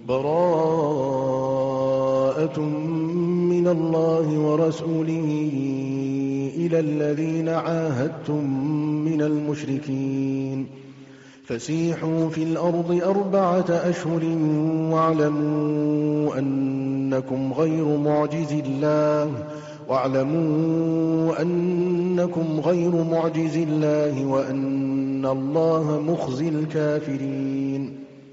براءة من الله ورسوله إلى الذين عاهدتم من المشركين فسيحوا في الأرض 4 أشهر واعلموا أنكم غير معجز الله وأن الله مخزي الكافرين.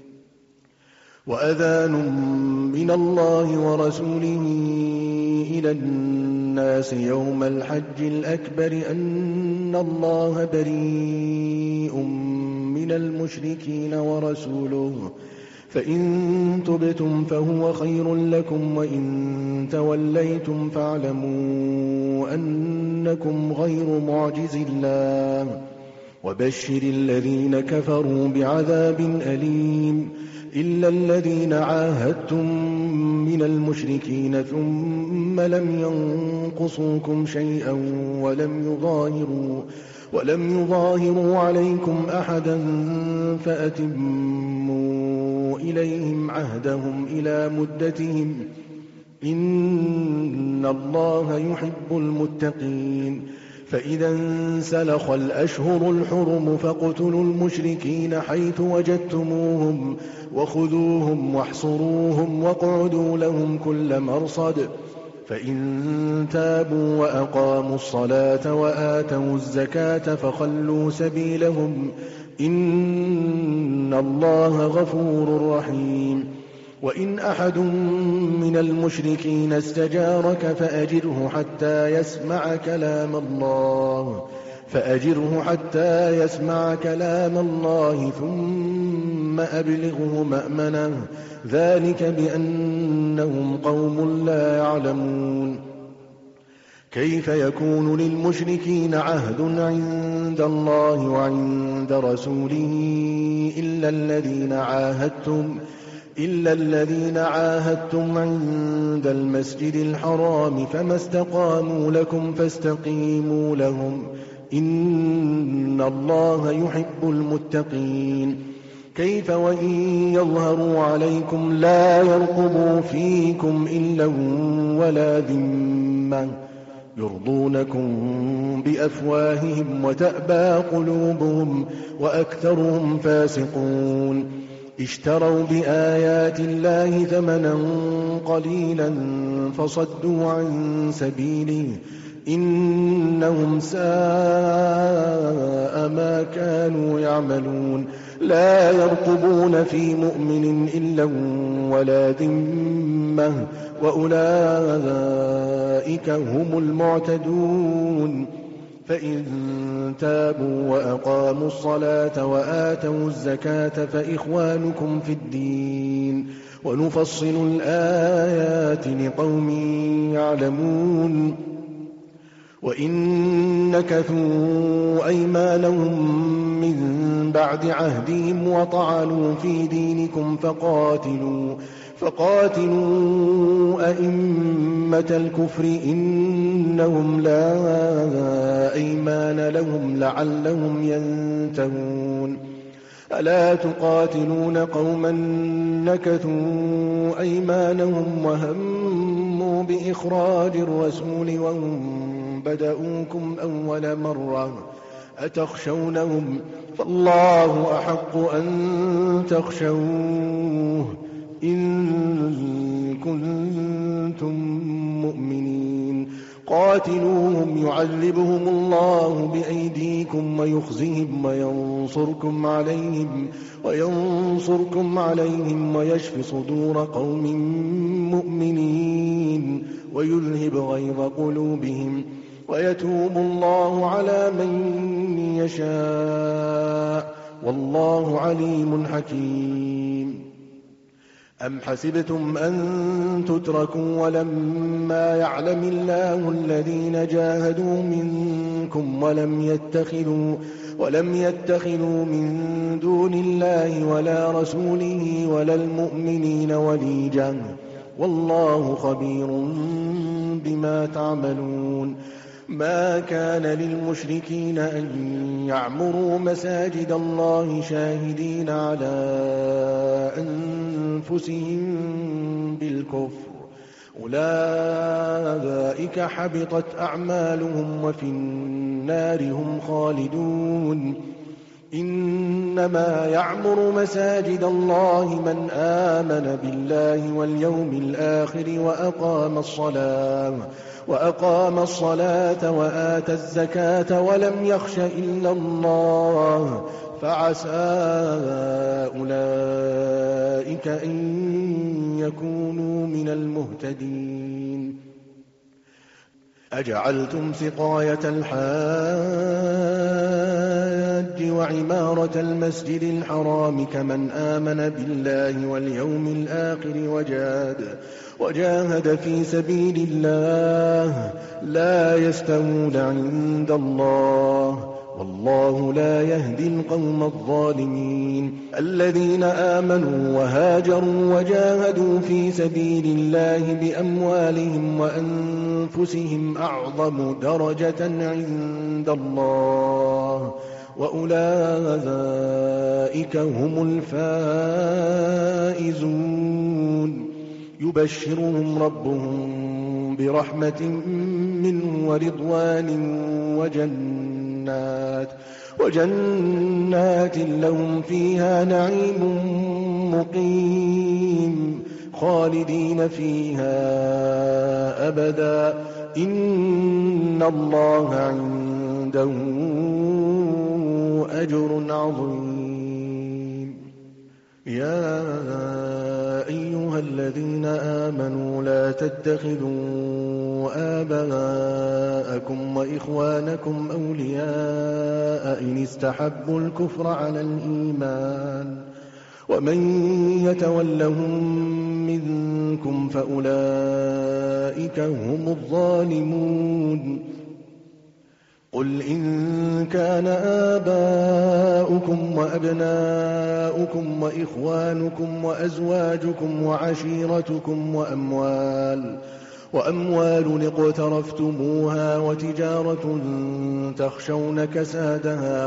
وأذان من الله ورسوله إلى الناس يوم الحج الأكبر أن الله بريء من المشركين ورسوله فإن تبتم فهو خير لكم وإن توليتم فاعلموا أنكم غير معجز الله وبشر الذين كفروا بعذاب أليم إلا الذين عاهدتم من المشركين ثم لم ينقصوكم شيئا ولم يظاهروا عليكم أحدا فأتموا إليهم عهدهم إلى مدتهم إن الله يحب المتقين. فإذا انسلخ الأشهر الحرم فاقتلوا المشركين حيث وجدتموهم وخذوهم واحصروهم واقعدوا لهم كل مرصد فإن تابوا وأقاموا الصلاة وآتوا الزكاة فخلوا سبيلهم إن الله غفور رحيم. وإن أحد من المشركين استجارك فأجره حتى يسمع كلام الله ثم أبلغه مأمنه ذلك بأنهم قوم لا يعلمون. كيف يكون للمشركين عهد عند الله وعند رسوله إلا الذين عاهدتم عند المسجد الحرام فما استقاموا لكم فاستقيموا لهم إن الله يحب المتقين. كيف وإن يظهروا عليكم لا يرقبوا فيكم إلا ولا ذمة يرضونكم بأفواههم وتأبى قلوبهم وأكثرهم فاسقون. اشتروا بآيات الله ثمنا قليلا فصدوا عن سبيله إنهم ساء ما كانوا يعملون. لا يرقبون في مؤمن إلا ولا ذمة وأولئك هم المعتدون. فإن تابوا وأقاموا الصلاة وآتوا الزكاة فإخوانكم في الدين ونفصل الآيات لقوم يعلمون. وإن نكثوا أيمانهم من بعد عهدهم وطعنوا في دينكم فقاتلوا أئمة الكفر إنهم لا أيمان لهم لعلهم ينتهون. ألا تقاتلون قوما نكثوا أيمانهم وهموا بإخراج الرسول وهم بدؤوكم أول مرة أتخشونهم فالله أحق أن تخشوه إن كنتم مؤمنين. قاتلوهم يعذبهم الله بأيديكم ويخزهم وينصركم عليهم ويشف صدور قوم مؤمنين ويذهب غيظ قلوبهم ويتوب الله على من يشاء والله عليم حكيم. أم حسبتم أن تتركوا ولما يعلم الله الذين جاهدوا منكم ولم يتخذوا من دون الله ولا رسوله ولا المؤمنين وليجا والله خبير بما تعملون. ما كان للمشركين أن يعمروا مساجد الله شاهدين على أنفسهم بالكفر، أولئك حبطت أعمالهم وفي النار هم خالدون. إنما يعمر مساجد الله من آمن بالله واليوم الآخر وأقام الصلاة وآتى الزكاة ولم يخش إلا الله، فعسى أولئك أن يكونوا من المهتدين. أجعلتم سقاية الحاج وعمارة المسجد الحرام كمن آمن بالله واليوم الآخر وجاهد في سبيل الله لا يستوون عند الله، والله لا يهدي القوم الظالمين. الذين آمنوا وهاجروا وجاهدوا في سبيل الله بأموالهم وأنفسهم أعظم درجة عند الله، وأولئك هم الفائزون. يبشرهم ربهم برحمة منه ورضوان وجنات لهم فيها نعيم مقيم خالدين فيها أبدا، إن الله عنده أجر عظيم. يا أيها الذين آمنوا لا تتخذوا آباءكم وإخوانكم أولياء إن استحبوا الكفر على الإيمان، ومن يتولهم منكم فأولئك هم الظالمون. قل إن كان آباؤكم وأبناؤكم وإخوانكم وأزواجكم وعشيرتكم وأموال اقترفتموها وتجارة تخشون كسادها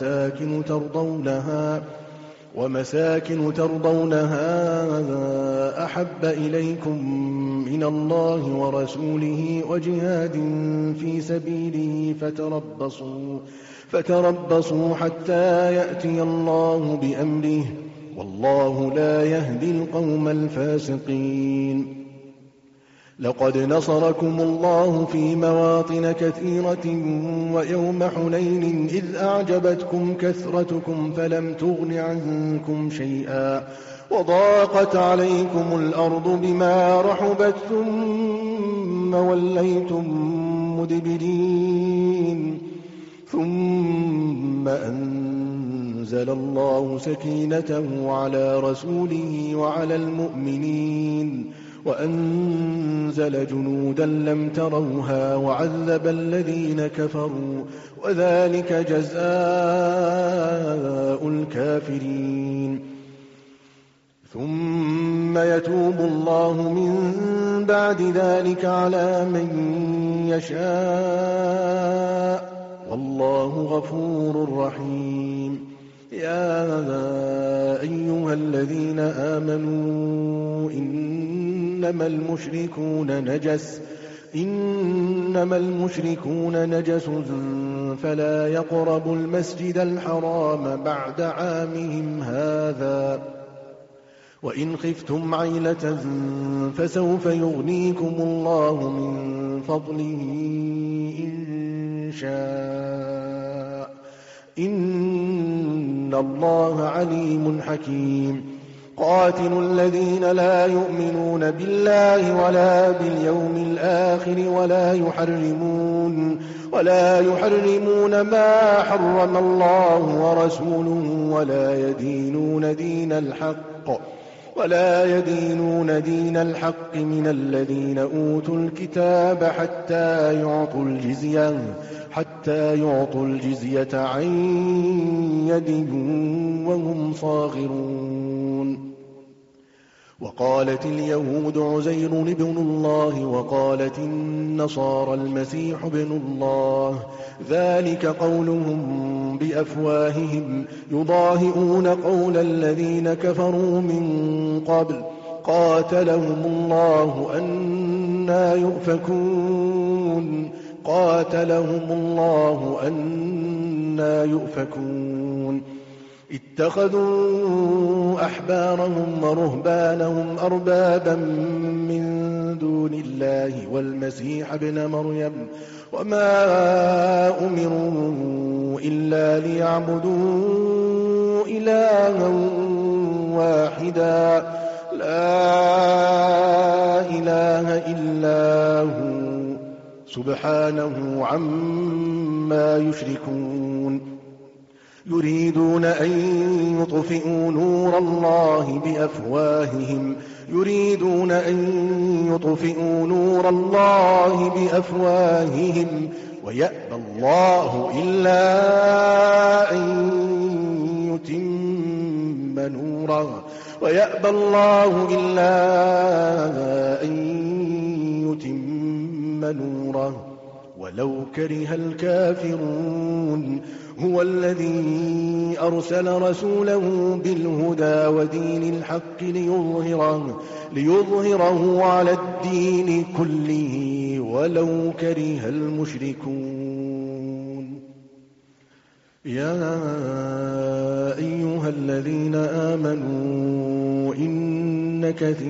ومساكن ترضونها أحب إليكم من الله ورسوله وجهاد في سبيله فتربصوا حتى يأتي الله بأمره، والله لا يهدي القوم الفاسقين. لقد نصركم الله في مواطن كثيرة ويوم حنين إذ أعجبتكم كثرتكم فلم تغن عنكم شيئا وضاقت عليكم الأرض بما رحبت ثم وليتم مدبرين، ثم أنزل الله سكينته على رسوله وعلى المؤمنين وأنزل جنودا لم تروها وعذب الذين كفروا، وذلك جزاء الكافرين. ثم يتوب الله من بعد ذلك على من يشاء، والله غفور رحيم. يا أيها الذين آمنوا إنما المشركون نجس فلا يقربوا المسجد الحرام بعد عامهم هذا، وإن خفتم عيلة فسوف يغنيكم الله من فضله إن شاء، إن الله عليم حكيم. قاتلوا الذين لا يؤمنون بالله ولا باليوم الآخر ولا يحرمون ما حرم الله ورسوله ولا يدينون دين الحق من الذين أوتوا الكتاب حتى يعطوا الجزية عن يد وهم صاغرون. وقالت اليهود عزير ابن الله وقالت النصارى المسيح ابن الله، ذلك قولهم بأفواههم يضاهئون قول الذين كفروا من قبل قاتلهم الله أنى يؤفكون اتخذوا أحبارهم ورهبانهم أربابا من دون الله والمسيح ابن مريم وما أمروا إلا ليعبدوا إلها واحدا لا إله إلا هو سبحانه عما يشركون. يريدون أن يطفئوا نور الله بأفواههم ويأبى الله إلا أن يتم نوره ولو كره الكافرون. هو الذي أرسل رسوله بالهدى ودين الحق ليظهره على الدين كله ولو كره المشركون. يا أيها الذين آمنوا إن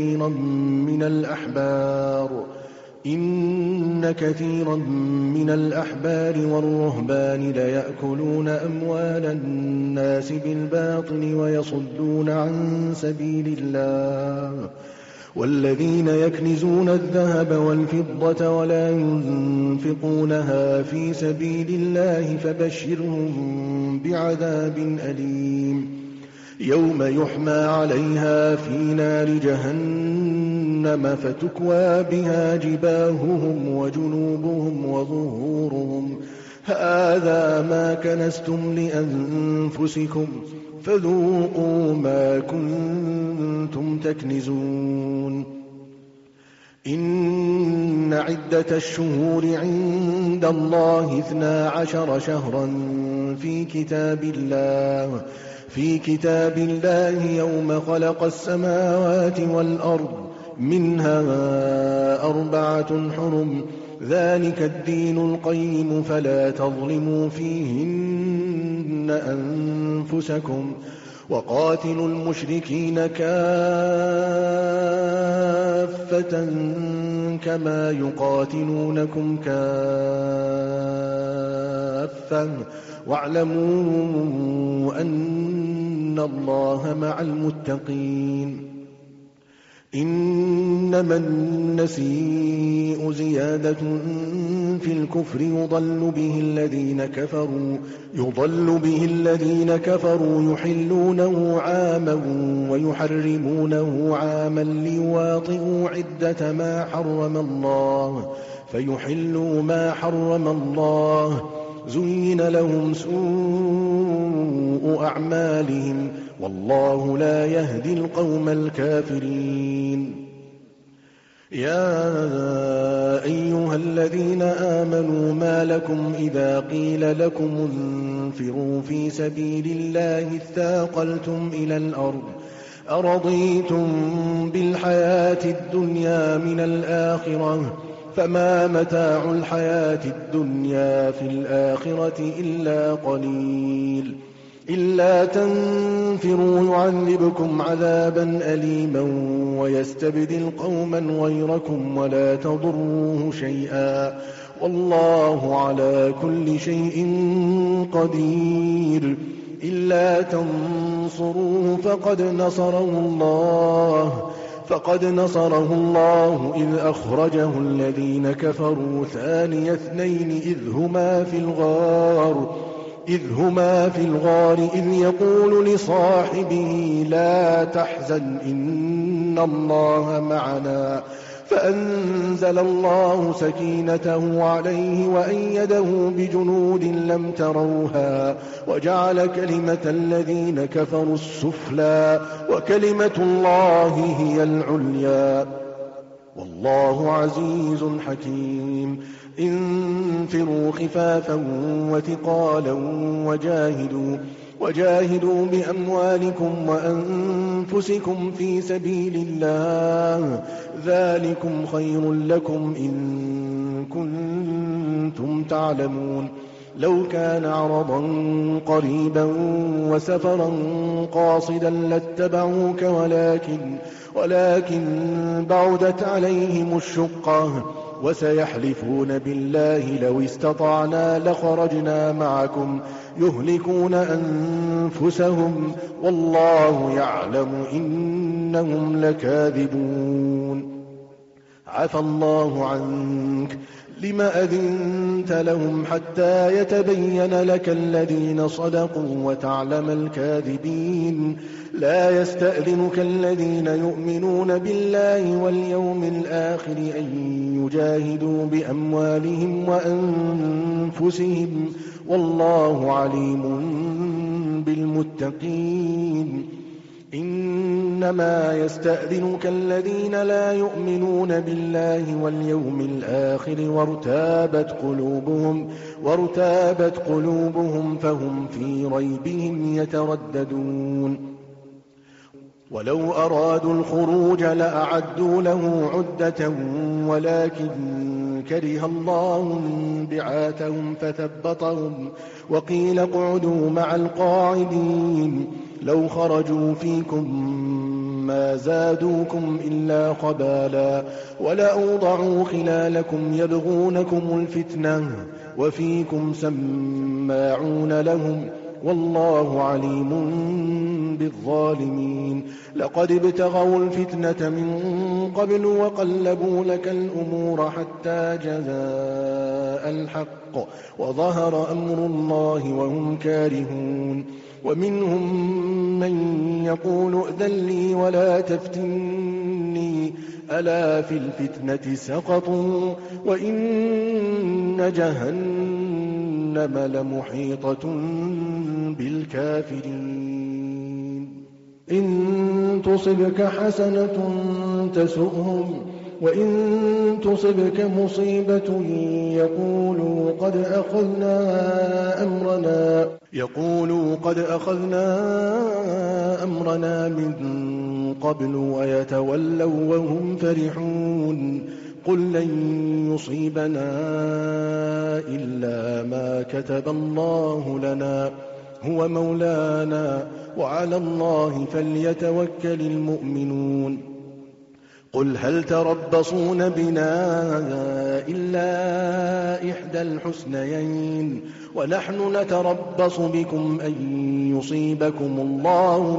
كثيرا من الأحبار والرهبان ليأكلون أموال الناس بالباطل ويصدون عن سبيل الله، والذين يكنزون الذهب والفضة ولا ينفقونها في سبيل الله فبشرهم بعذاب أليم. يوم يحمى عليها في نار جهنم فتكوى بها جباههم وجنوبهم وظهورهم هذا ما كنزتم لأنفسكم فذوقوا ما كنتم تكنزون. إن عدة الشهور عند الله 12 شهرا في كتاب الله يوم خلق السماوات والأرض منها 4 حرم ذلك الدين القيم فلا تظلموا فيهن أنفسكم وقاتلوا المشركين كافة كما يقاتلونكم كافة واعلموا أن الله مع المتقين. إنما النسيء زيادة في الكفر يضل به الذين كفروا يحلونه عاما ويحرمونه عاما ليواطئوا عدة ما حرم الله فيحلوا ما حرم الله زين لهم سوء أعمالهم والله لا يهدي القوم الكافرين. يا أيها الذين آمنوا ما لكم إذا قيل لكم انفروا في سبيل الله اثاقلتم إلى الأرض أرضيتم بالحياة الدنيا من الآخرة فما متاع الحياة الدنيا في الآخرة إلا قليل. إلا تنفروا يعذبكم عذابا أليما ويستبدل قوما غيركم ولا تضروه شيئا والله على كل شيء قدير. إلا تنصروه فقد نصره الله إذ أخرجه الذين كفروا ثاني اثنين إذ هما في الغار إذ يقول لصاحبه لا تحزن إن الله معنا فأنزل الله سكينته عليه وأيده بجنود لم تروها وجعل كلمة الذين كفروا السفلى وكلمة الله هي العليا والله عزيز حكيم. انفروا خفافا وثقالا وجاهدوا بأموالكم وأنفسكم في سبيل الله ذلكم خير لكم إن كنتم تعلمون. لو كان عرضا قريبا وسفرا قاصدا لاتبعوك ولكن بعدت عليهم الشقة وسيحلفون بالله لو استطعنا لخرجنا معكم يهلكون أنفسهم والله يعلم إنهم لكاذبون. عفى الله عنك لم أذنت لهم حتى يتبين لك الذين صدقوا وتعلم الكاذبين. لا يستأذنك الذين يؤمنون بالله واليوم الآخر أن يجاهدوا بأموالهم وأنفسهم والله عليم بالمتقين. إنما يستأذنك الذين لا يؤمنون بالله واليوم الآخر وارتابت قلوبهم فهم في ريبهم يترددون. ولو أرادوا الخروج لأعدوا له عدة ولكن كره الله بعاثهم فثبطهم وقيل اقعدوا مع القاعدين. لو خرجوا فيكم ما زادوكم إلا خبالا ولأوضعوا خلالكم يبغونكم الفتنة وفيكم سماعون لهم والله عليم بالظالمين. لقد ابتغوا الفتنة من قبل وقلبوا لك الأمور حتى جاء الحق وظهر أمر الله وهم كارهون. ومنهم من يقول ائذن لي ولا تفتني ألا في الفتنة سقطوا وإن جهنم لمحيطة بالكافرين. إن تصبك حسنة تسؤهم وإن تصبك مصيبة يقولوا قد أخذنا أمرنا من قبل ويتولوا وهم فرحون. قل لن يصيبنا إلا ما كتب الله لنا هو مولانا وعلى الله فليتوكل المؤمنون. قل هل تربصون بنا إلا إحدى الحسنيين ونحن نتربص بكم أن يصيبكم الله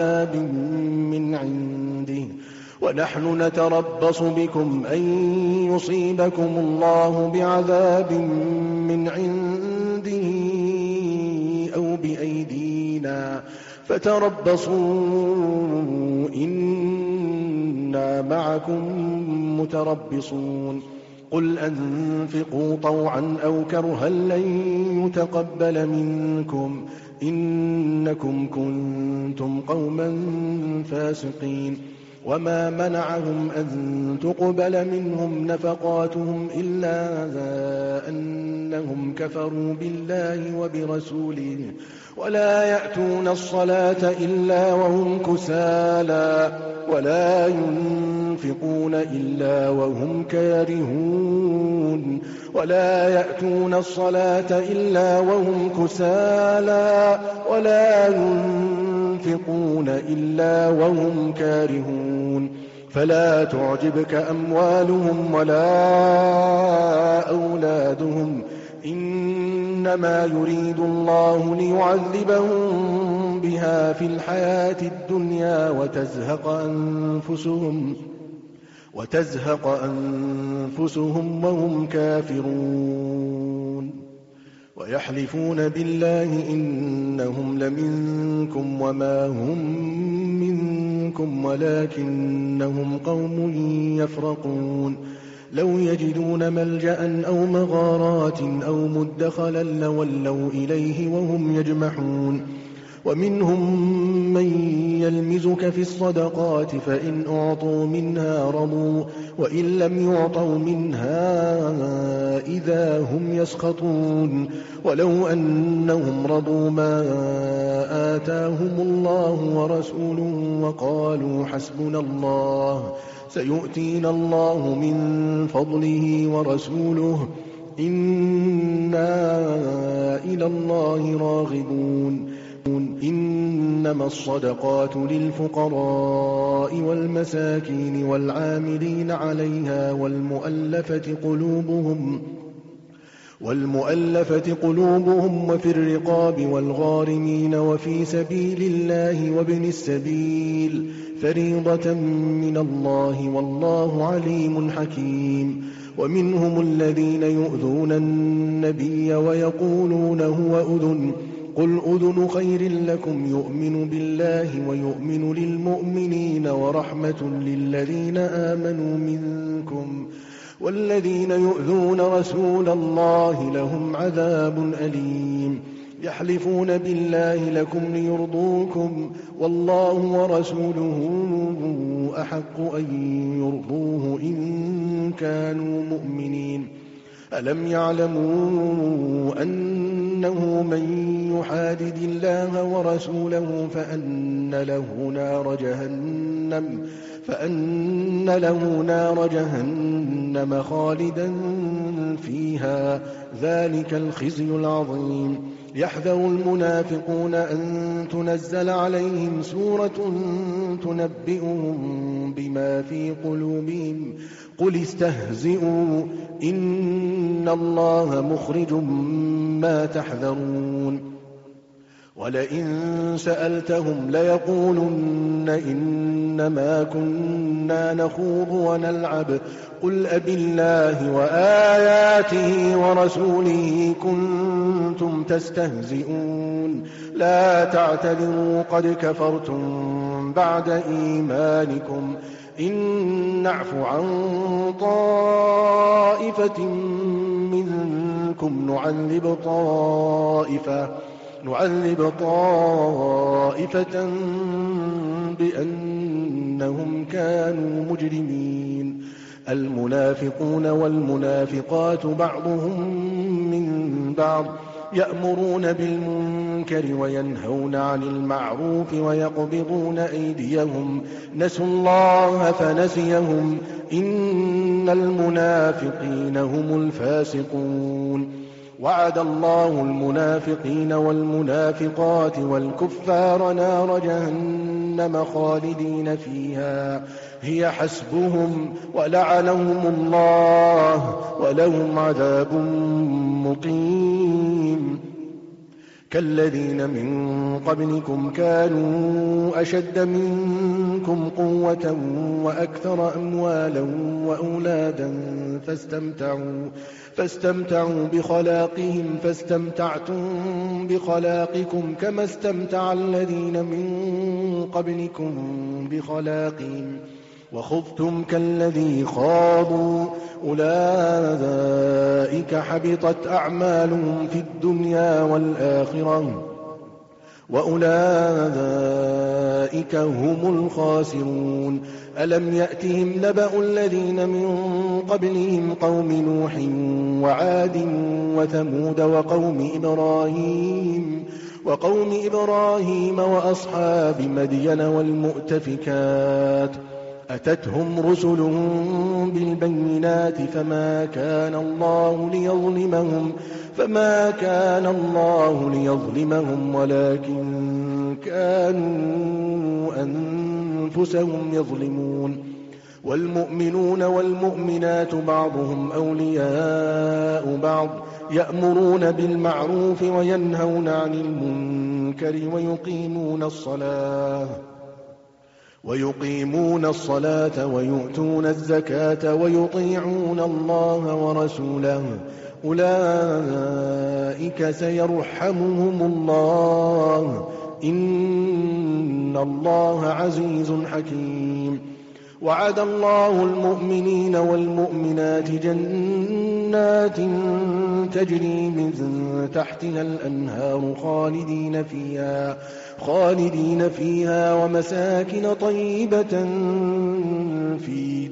بعذاب من عنده أو بأيدينا فتربصوا إنا معكم متربصون. قل أنفقوا طوعا أو كرها لن يتقبل منكم إنكم كنتم قوما فاسقين. وما منعهم أن تقبل منهم نفقاتهم إلا أنهم كفروا بالله وبرسوله ولا يأتون الصلاة إلا وهم كسالى ولا ينفقون إلا وهم كارهون. فلا تعجبك أموالهم ولا أولادهم إنما يريد الله ليعذبهم بها في الحياة الدنيا وتزهق أنفسهم وهم كافرون. ويحلفون بالله إنهم لمنكم وما هم منكم منكم ولكنهم قوم يفرقون لو يجدون ملجأ أو مغارات أو مدخلا لولوا إليه وهم يجمحون ومنهم من يلمزك في الصدقات فإن أعطوا منها رضوا وإن لم يعطوا منها إذا هم يسخطون ولو أنهم رضوا ما آتاهم الله ورسوله وقالوا حسبنا الله سيؤتينا الله من فضله ورسوله إنا إلى الله راغبون إنما الصدقات للفقراء والمساكين والعاملين عليها والمؤلفة قلوبهم وفي الرقاب والغارمين وفي سبيل الله وابن السبيل فريضة من الله والله عليم حكيم ومنهم الذين يؤذون النبي ويقولون هو أذن قل أذن خير لكم يؤمن بالله ويؤمن للمؤمنين ورحمة للذين آمنوا منكم والذين يؤذون رسول الله لهم عذاب أليم يحلفون بالله لكم ليرضوكم والله ورسوله أحق أن يرضوه إن كانوا مؤمنين ألم يعلموا أنه من يحادد الله ورسوله فأن له نار جهنم خالدا فيها ذلك الخزي العظيم يحذر المنافقون أن تنزل عليهم سورة تنبئهم بما في قلوبهم قل استهزئوا إن الله مخرج ما تحذرون ولئن سألتهم ليقولن إنما كنا نخوض ونلعب قل أبالله وآياته ورسوله كنتم تستهزئون لا تعتذروا قد كفرتم بعد إيمانكم إن نعف عن طائفة منكم نعذب طائفة بأنهم كانوا مجرمين المنافقون والمنافقات بعضهم من بعض يأمرون بالمنكر وينهون عن المعروف ويقبضون أيديهم نسوا الله فنسيهم إن المنافقين هم الفاسقون وعد الله المنافقين والمنافقات والكفار نار جهنم خالدين فيها هي حسبهم ولعنهم الله ولهم عذاب مقيم كالذين من قبلكم كانوا أشد منكم قوة وأكثر أموالا وأولادا فاستمتعوا بخلاقهم فاستمتعتم بخلاقكم كما استمتع الذين من قبلكم بخلاقهم وخذتم كالذي خاضوا أولئك حبطت أعمالهم في الدنيا والآخرة وأولئك هم الخاسرون ألم يأتهم نبأ الذين من قبلهم قوم نوح وعاد وثمود وقوم إبراهيم وأصحاب مدين والمؤتفكات أتتهم رسلهم بالبينات فما كان الله ليظلمهم ولكن كانوا أنفسهم يظلمون والمؤمنون والمؤمنات بعضهم أولياء بعض يأمرون بالمعروف وينهون عن المنكر ويقيمون الصلاة ويؤتون الزكاة ويطيعون الله ورسوله أولئك سيرحمهم الله إن الله عزيز حكيم. وعد الله المؤمنين والمؤمنات جنات تجري من تحتها الأنهار خالدين فيها ومساكن طيبة في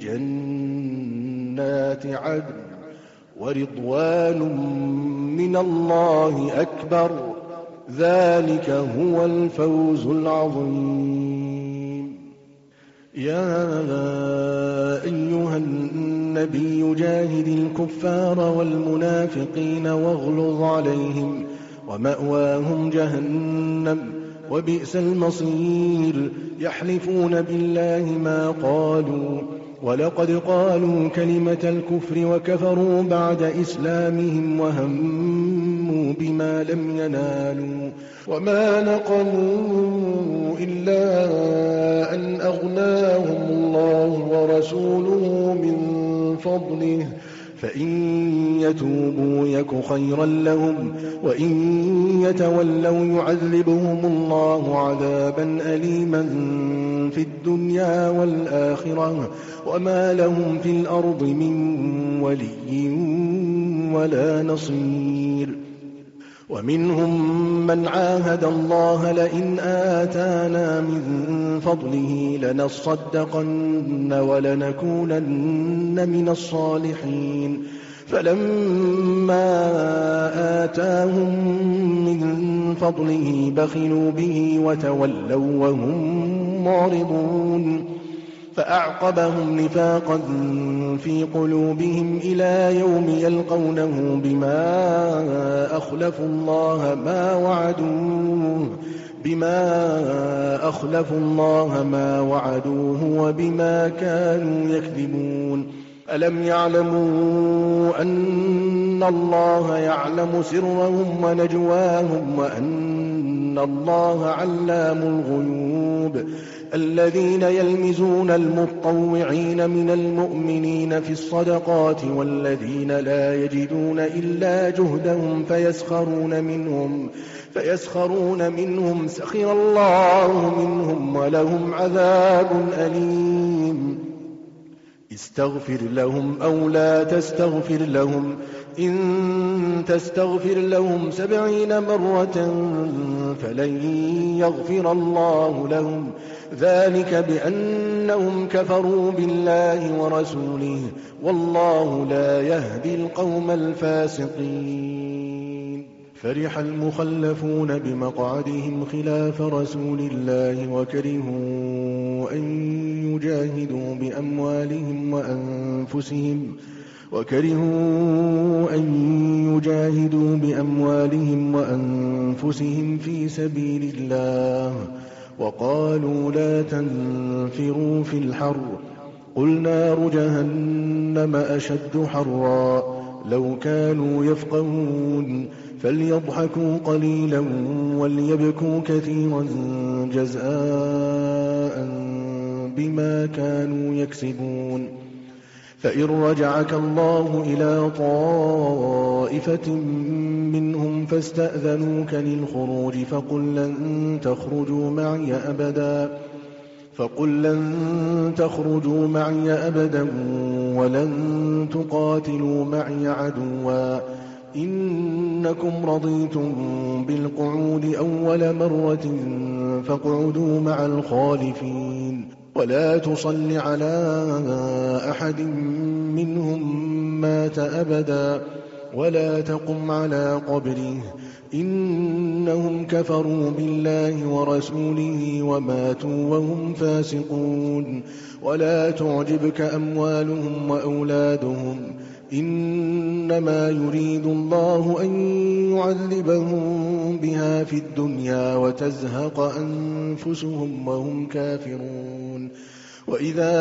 جنات عدن ورضوان من الله أكبر. ذلك هو الفوز العظيم. يا أيها النبي جاهد الكفار والمنافقين واغلظ عليهم ومأواهم جهنم وبئس المصير. يحلفون بالله ما قالوا ولقد قالوا كلمة الكفر وكفروا بعد إسلامهم وهموا بما لم ينالوا وما نقموا إلا أن أغناهم الله ورسوله من فضله فإن يتوبوا يك خيرا لهم وإن يتولوا يعذبهم الله عذابا أليما في الدنيا والآخرة وما لهم في الأرض من ولي ولا نصير. ومنهم من عاهد الله لئن آتانا من فضله لنصدقن ولنكونن من الصالحين فلما آتاهم من فضله بخلوا به وتولوا وهم معرضون فأعقبهم نفاقا في قلوبهم إلى يوم يلقونه بما أخلفوا الله ما وعدوه وبما كانوا يكذبون. ألم يعلموا أن الله يعلم سرهم ونجواهم وأن الله علام الغيوب. الذين يلمزون المطوعين من المؤمنين في الصدقات والذين لا يجدون إلا جهدهم فيسخرون منهم سخر الله منهم ولهم عذاب أليم. استغفر لهم أو لا تستغفر لهم إن تستغفر لهم 70 مرة فلن يغفر الله لهم ذلك بأنهم كفروا بالله ورسوله والله لا يهدي القوم الفاسقين. فرح المخلفون بمقعدهم خلاف رسول الله وكرهوا أن يجاهدوا بأموالهم وأنفسهم في سبيل الله وقالوا لا تنفروا في الحر قل نار جهنم أشد حرا لو كانوا يفقهون فليضحكوا قليلا وليبكوا كثيرا جزاء بما كانوا يكسبون. فإن رجعك الله إلى طائفة منهم فاستأذنوك للخروج فقل لن تخرجوا معي أبدا ولن تقاتلوا معي عدوا إنكم رضيتم بالقعود أول مرة فاقعدوا مع الخالفين ولا تصل على أحد منهم مات أبدا ولا تقم على قبره إنهم كفروا بالله ورسوله وماتوا وهم فاسقون. ولا تعجبك أموالهم وأولادهم إنما يريد الله أن يعذبهم بها في الدنيا وتزهق أنفسهم وهم كافرون. وإذا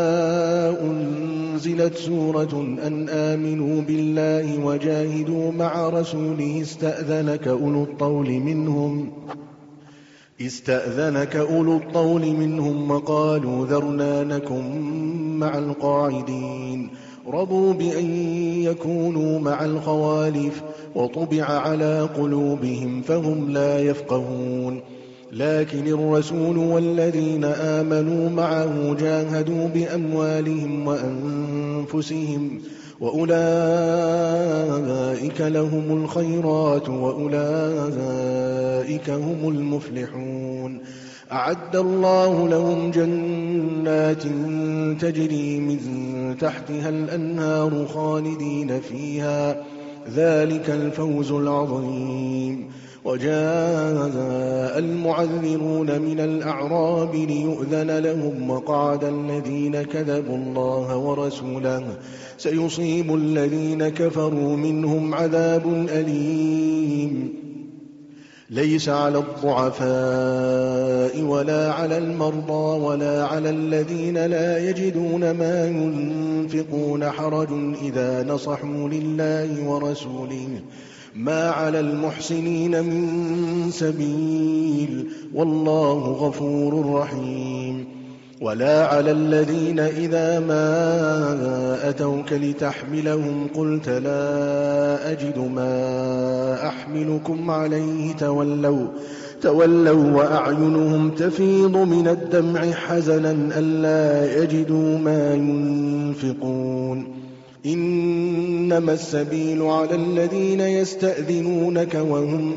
أنزلت سورة أن آمنوا بالله وجاهدوا مع رسوله استأذنك أولو الطول منهم وقالوا ذرنا نكن مع القاعدين رضوا بأن يكونوا مع الخوالف وطبع على قلوبهم فهم لا يفقهون. لكن الرسول والذين آمنوا معه جاهدوا بأموالهم وأنفسهم وأولئك لهم الخيرات وأولئك هم المفلحون. أعد الله لهم جنات تجري من تحتها الأنهار خالدين فيها، ذلك الفوز العظيم. وجاء المعذرون من الأعراب ليؤذن لهم وقعد الذين كذبوا الله ورسوله، سيصيب الذين كفروا منهم عذاب أليم. ليس على الضعفاء ولا على المرضى ولا على الذين لا يجدون ما ينفقون حرج إذا نصحوا لله ورسوله، ما على المحسنين من سبيل، والله غفور رحيم. ولا على الذين إذا ما أتوك لتحملهم قلت لا أجد ما أحملكم عليه تولوا وأعينهم تفيض من الدمع حزنا ألا يجدوا ما ينفقون. إنما السبيل على الذين يستأذنونك وهم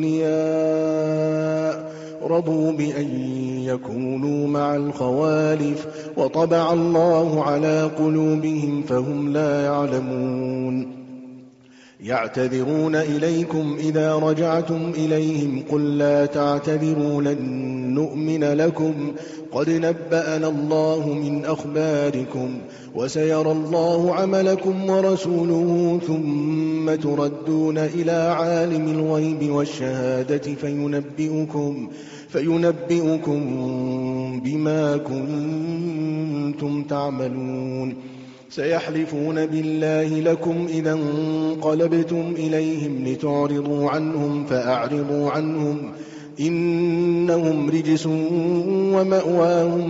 أغنياء رضوا بأن يكونوا مع الخوالف وطبع الله على قلوبهم فهم لا يعلمون. يعتذرون إليكم إذا رجعتم إليهم قل لا تعتذروا لن نؤمن لكم قد نبأنا الله من أخباركم وسيرى الله عملكم ورسوله ثم تردون إلى عالم الغيب والشهادة فينبئكم بما كنتم تعملون. سيحلفون بالله لكم إذا انقلبتم إليهم لتعرضوا عنهم فأعرضوا عنهم إنهم رجس ومأواهم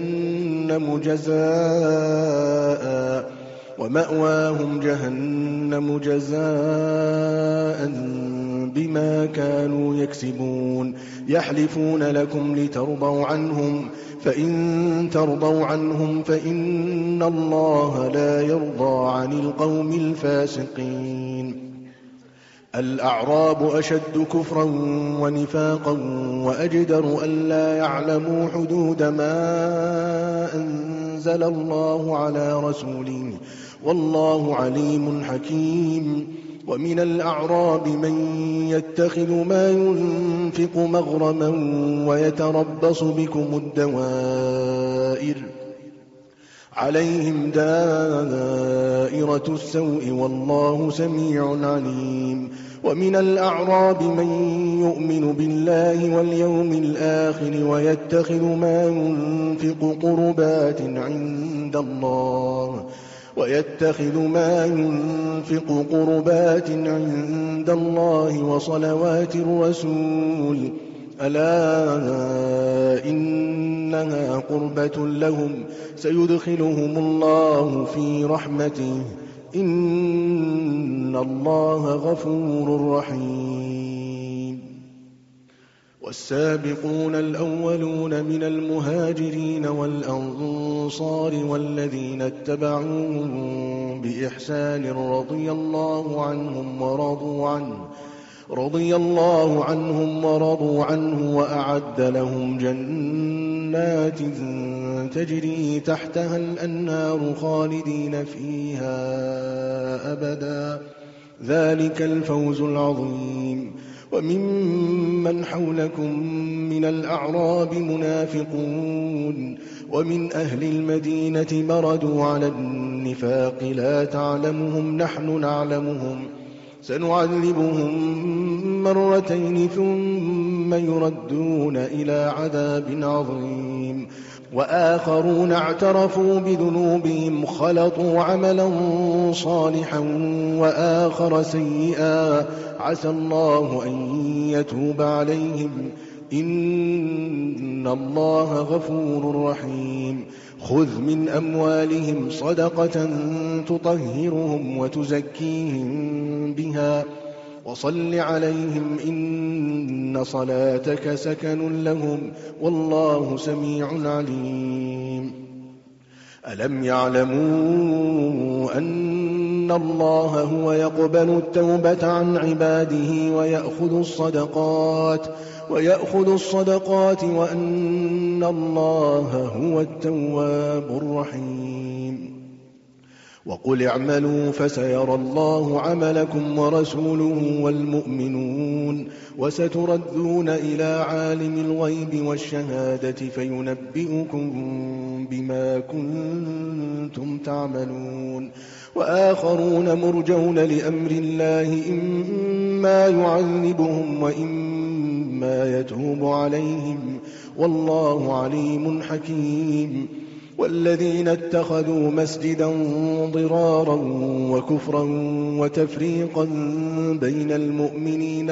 جهنم جزاء بما كانوا يكسبون. يحلفون لكم لترضوا عنهم فإن ترضوا عنهم فإن الله لا يرضى عن القوم الفاسقين. الأعراب أشد كفرا ونفاقا وأجدر ألا يعلموا حدود ما أنزل الله على رسوله والله عليم حكيم. ومن الأعراب من يتخذ ما ينفق مغرما ويتربص بكم الدوائر عليهم دائرة السوء والله سميع عليم. ومن الأعراب من يؤمن بالله واليوم الآخر ويتخذ ما ينفق قربات عند الله وصلوات الرسول ألا إنها قربة لهم سيدخلهم الله في رحمته إن الله غفور رحيم. والسابقون الأولون من المهاجرين والأنصار والذين اتبعوهم بإحسان رضي الله عنهم ورضوا عنه وأعد لهم جنات تجري تحتها الأنهار خالدين فيها أبدا ذلك الفوز العظيم. وممن حولكم من الأعراب منافقون ومن أهل المدينة مردوا على النفاق لا تعلمهم نحن نعلمهم سنعذبهم مرتين ثم يردون إلى عذاب عظيم. وآخرون اعترفوا بذنوبهم خلطوا عملا صالحا وآخر سيئا عسى الله أن يتوب عليهم إن الله غفور رحيم. خذ من أموالهم صدقة تطهرهم وتزكيهم بها وصل عليهم إن صلاتك سكن لهم والله سميع عليم. ألم يعلموا أن الله هو يقبل التوبة عن عباده ويأخذ الصدقات وأن الله هو التواب الرحيم. وقل اعملوا فسيرى الله عملكم ورسوله والمؤمنون وستردون إلى عالم الغيب والشهادة فينبئكم بما كنتم تعملون. وآخرون مرجون لأمر الله إما يعذبهم وإما يتوب عليهم والله عليم حكيم. والذين اتخذوا مسجدا ضرارا وكفرا وتفريقا بين المؤمنين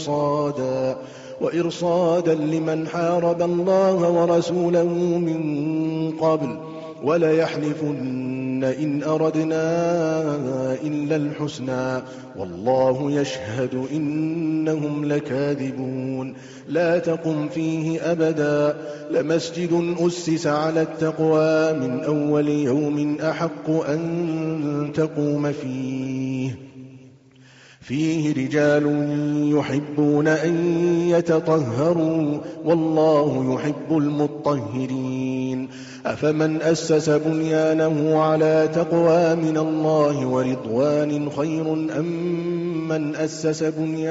وإرصادا لمن حارب الله ورسوله من قبل وليحلفن إن أردنا إلا الحسنى والله يشهد إنهم لكاذبون. لا تقم فيه أبدا لمسجد أسس على التقوى من أول يوم أحق أن تقوم فيه رجال يحبون أن يتطهروا والله يحب المطهرين. أفمن أسس بنيانه على تقوى من الله ورضوان خير أمن أسس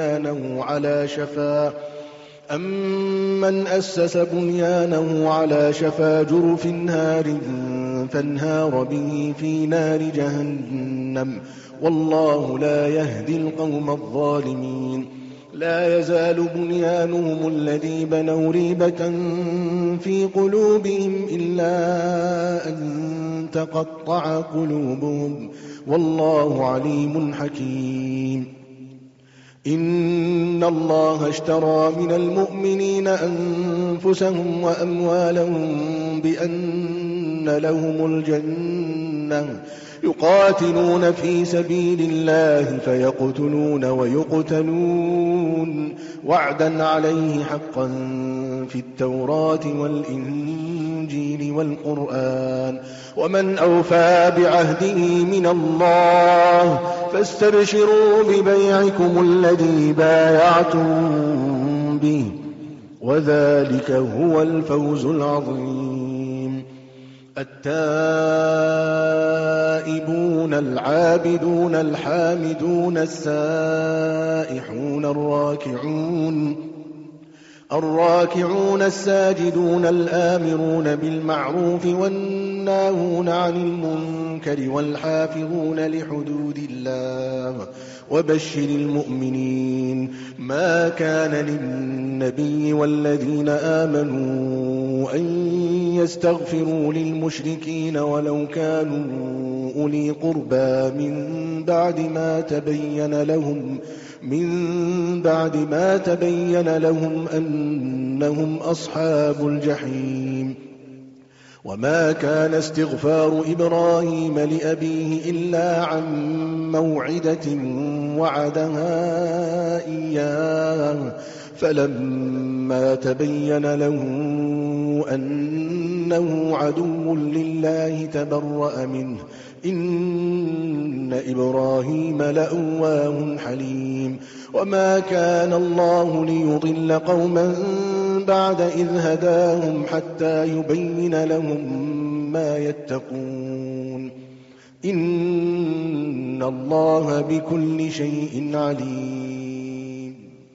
بنيانه على شفا جرف نار فانهار به في نار جهنم والله لا يهدي القوم الظالمين. لا يزال بنيانهم الذي بنوا ريبة في قلوبهم إلا أن تقطع قلوبهم والله عليم حكيم. إن الله اشترى من المؤمنين أنفسهم وأموالهم بأن لهم الجنة يقاتلون في سبيل الله فيقتلون ويقتلون وعدا عليه حقا في التوراة والإنجيل والقرآن ومن أوفى بعهده من الله فاستبشروا ببيعكم الذي بايعتم به وذلك هو الفوز العظيم. التائبون العابدون الحامدون السائحون الراكعون الساجدون الآمرون بالمعروف والناهون عن المنكر والحافظون لحدود الله وبشر المؤمنين. ما كان للنبي والذين آمنوا أن يستغفروا للمشركين ولو كانوا أولي قربى من بعد ما تبين لهم أنهم أصحاب الجحيم. وما كان استغفار إبراهيم لأبيه إلا عن موعدة وعدها إياه فلما تبين له أنه عدو لله تبرأ منه إن إبراهيم لأواه حليم. وما كان الله ليضل قوما بعد إذ هداهم حتى يبين لهم ما يتقون إن الله بكل شيء عليم.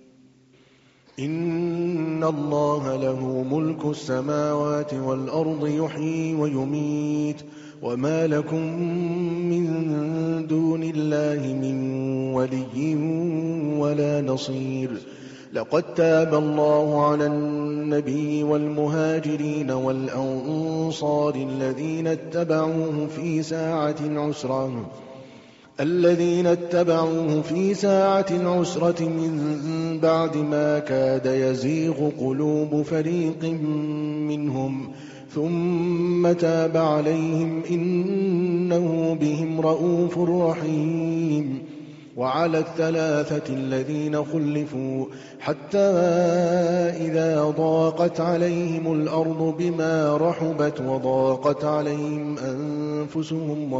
إن الله له ملك السماوات والأرض يحيي ويميت وما لكم من دون الله من ولي ولا نصير. لقد تاب الله على النبي والمهاجرين والأنصار الذين اتبعوه في ساعة العسرة من بعد ما كاد يزيغ قلوب فريق منهم ثم تاب عليهم إنه بهم رءوف رحيم. وعلى الثلاثة الذين خلفوا حتى إذا ضاقت عليهم الأرض بما رحبت وضاقت عليهم أنفسهم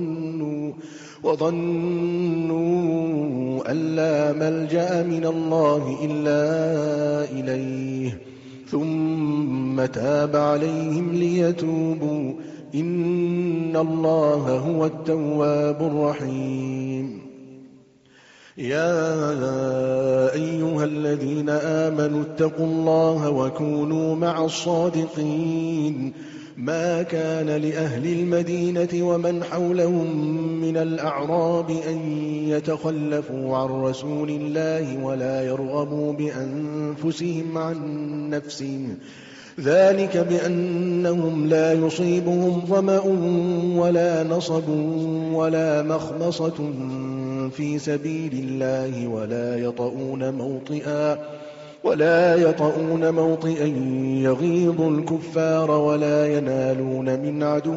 وظنوا أن لا ملجأ من الله إلا إليه ثم تاب عليهم ليتوبوا إن الله هو التواب الرحيم. يا أيها الذين آمنوا اتقوا الله وكونوا مع الصادقين. ما كان لأهل المدينة ومن حولهم من الأعراب أن يتخلفوا عن رسول الله ولا يرغبوا بأنفسهم عن نفسه، ذلك بأنهم لا يصيبهم ظمأ ولا نصب ولا مخمصة في سبيل الله ولا يطؤون موطئا يغيظ الكفار ولا ينالون من عدو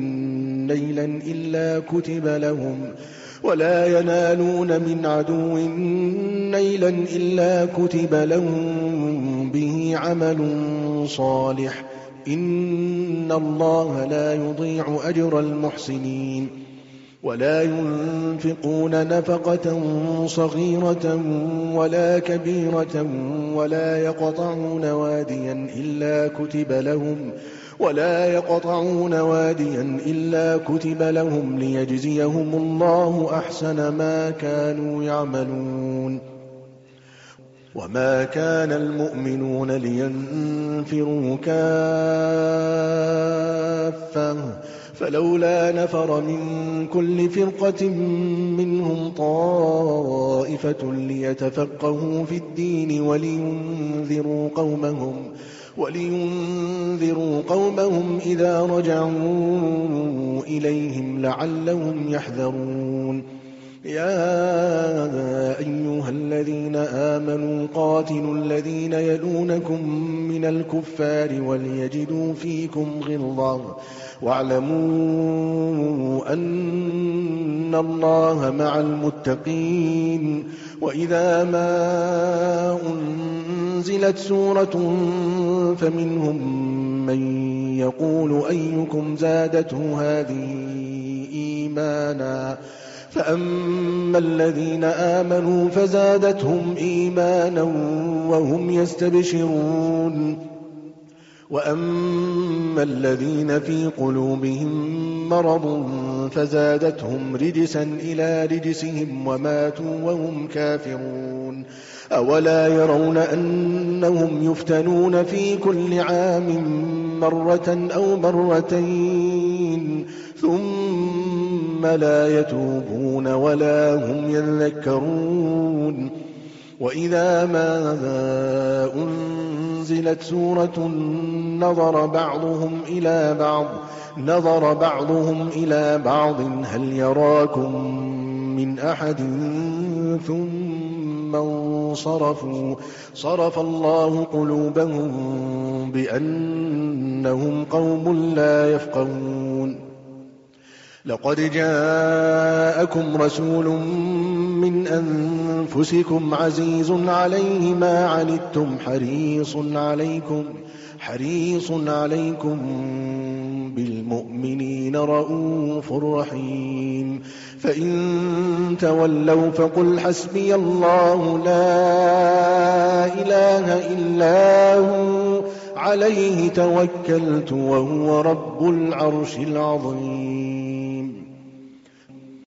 نيلا إلا كتب لهم به عمل صالح إن الله لا يضيع أجر المحسنين. ولا ينفقون نفقة صغيرة ولا كبيرة ولا يقطعون واديا إلا كتب لهم ليجزيهم الله أحسن ما كانوا يعملون. وما كان المؤمنون لينفروا كافة فلولا نفر من كل فرقة منهم طائفة ليتفقهوا في الدين ولينذروا قومهم إذا رجعوا إليهم لعلهم يحذرون. يا أيها الذين آمنوا قاتلوا الذين يلونكم من الكفار وليجدوا فيكم غلظة واعلموا أن الله مع المتقين. وإذا ما أنزلت سورة فمنهم من يقول أيكم زادته هذه إيمانا فأما الذين آمنوا فزادتهم إيمانا وهم يستبشرون وأما الذين في قلوبهم مرض فزادتهم رجسا إلى رجسهم وماتوا وهم كافرون. أولا يرون أنهم يفتنون في كل عام مرة أو مرتين ثم لا يتوبون ولا هم يذكرون. وإذا ما أنزلت سورة نظر بعضهم إلى بعض هل يراكم من أحد ثم انصرفوا صرف الله قلوبهم بأنهم قوم لا يفقهون. لقد جاءكم رسول من أنفسكم عزيز عليه ما عنتم حريص عليكم بالمؤمنين رؤوف رحيم. فإن تولوا فقل حسبي الله لا إله إلا هو عليه توكلت وهو رب العرش العظيم.